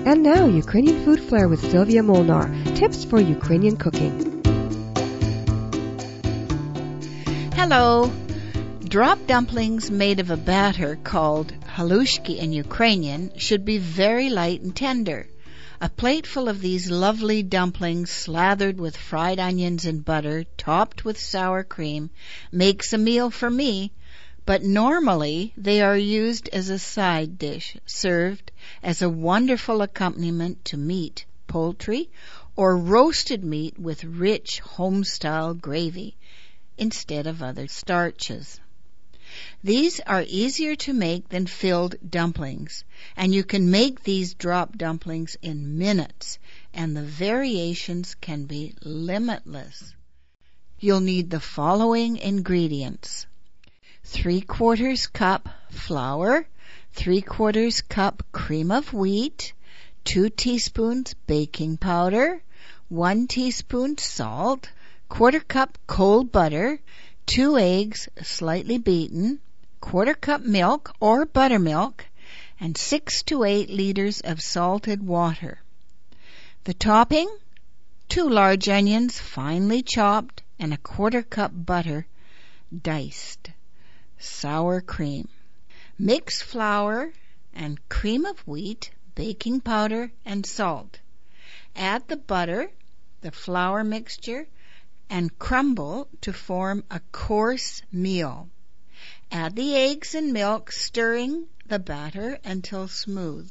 And now, Ukrainian Food Flair with Sylvia Molnar. Tips for Ukrainian cooking. Hello. Drop dumplings made of a batter called halushki in Ukrainian should be very light and tender. A plateful of these lovely dumplings slathered with fried onions and butter, topped with sour cream, makes a meal for me, but normally they are used as a side dish, served as a wonderful accompaniment to meat, poultry, or roasted meat with rich home-style gravy instead of other starches. These are easier to make than filled dumplings, and you can make these drop dumplings in minutes, and the variations can be limitless. You'll need the following ingredients: 3/4 cup flour, 3/4 cup cream of wheat, 2 teaspoons baking powder, 1 teaspoon salt, 1/4 cup cold butter, 2 eggs slightly beaten, 1/4 cup milk or buttermilk, and 6 to 8 liters of salted water. The topping: 2 large onions finely chopped and 1/4 cup butter diced. Sour cream. Mix flour and cream of wheat, baking powder, and salt. Add the butter, the flour mixture, and crumble to form a coarse meal. Add the eggs and milk, stirring the batter until smooth.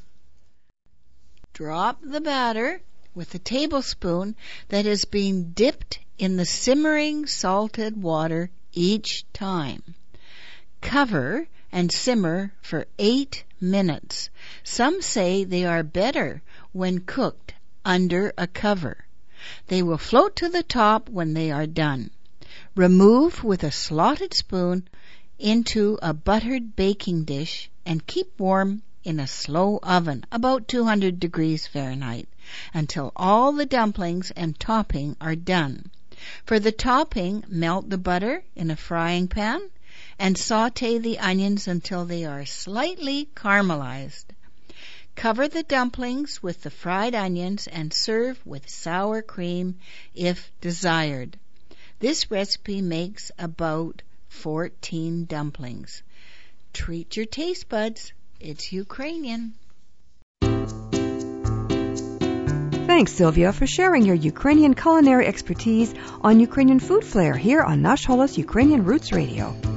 Drop the batter with a tablespoon that is being dipped in the simmering salted water each time. Cover and simmer for 8 minutes. Some say they are better when cooked under a cover. They will float to the top when they are done. Remove with a slotted spoon into a buttered baking dish and keep warm in a slow oven, about 200 degrees Fahrenheit, until all the dumplings and topping are done. For the topping, melt the butter in a frying pan and saute the onions until they are slightly caramelized. Cover the dumplings with the fried onions and serve with sour cream if desired. This recipe makes about 14 dumplings. Treat your taste buds. It's Ukrainian. Thanks, Sylvia, for sharing your Ukrainian culinary expertise on Ukrainian Food Flair here on Nash Holos Ukrainian Roots Radio.